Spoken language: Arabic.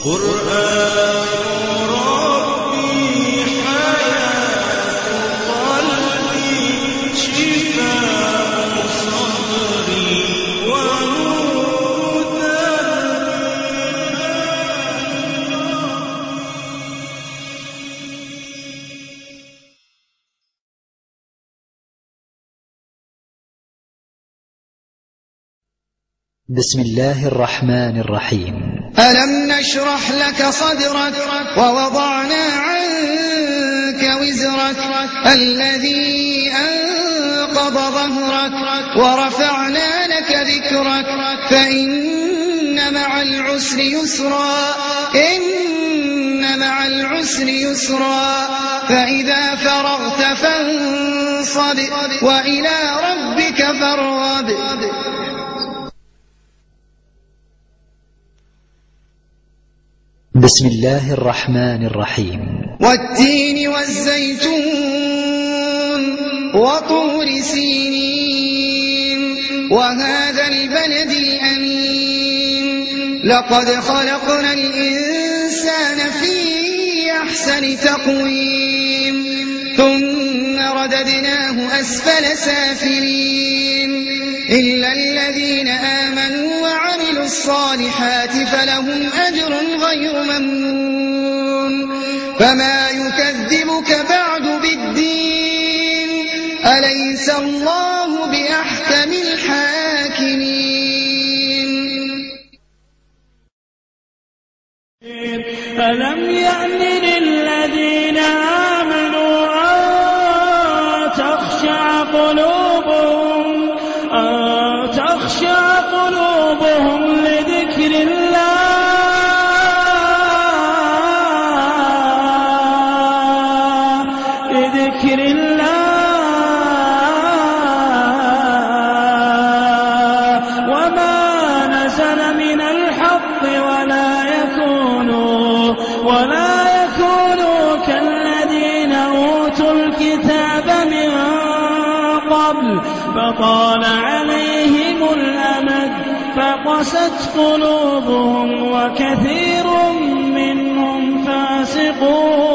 قرآن ربي حياة قلبي شفاء صدري ونور دربي. بسم الله الرحمن الرحيم. ألم نشرح لك صدرك ووضعنا عنك وزرك الذي أنقض ظهرك ورفعنا لك ذكرك فإن مع العسر يسرا إن مع العسر يسرا فإذا فرغت فانصب وإلى ربك فارغب. بسم الله الرحمن الرحيم. والتين والزيتون وطور سينين وهذا البلد الأمين لقد خلقنا الإنسان في أحسن تقويم ثم رددناه أسفل سافلين إلا الذين آمنوا وعملوا الصالحات فلهم أجر غير ممنون. فما يكذبك بعد بالدين أليس الله بأحكم الحاكمين. ألم يأن للذين آمنوا أن تخشع قلوبهم لذكر الله وما نزل من الحق ولا يكونوا كالذين أوتوا الكتاب من قبل فطال عليهم الأمد فقست قلوبهم وكثير منهم فاسقون.